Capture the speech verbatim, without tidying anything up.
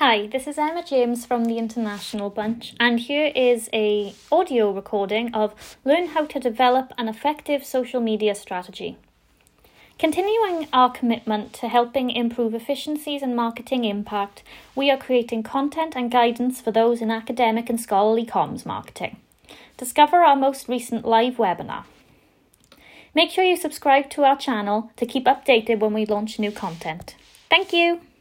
Hi, this is Emma James from the International Bunch, and here is a audio recording of Learn How to Develop an Effective Social Media Strategy. Continuing our commitment to helping improve efficiencies and marketing impact, we are creating content and guidance for those in academic and scholarly comms marketing. Discover our most recent live webinar. Make sure you subscribe to our channel to keep updated when we launch new content. Thank you!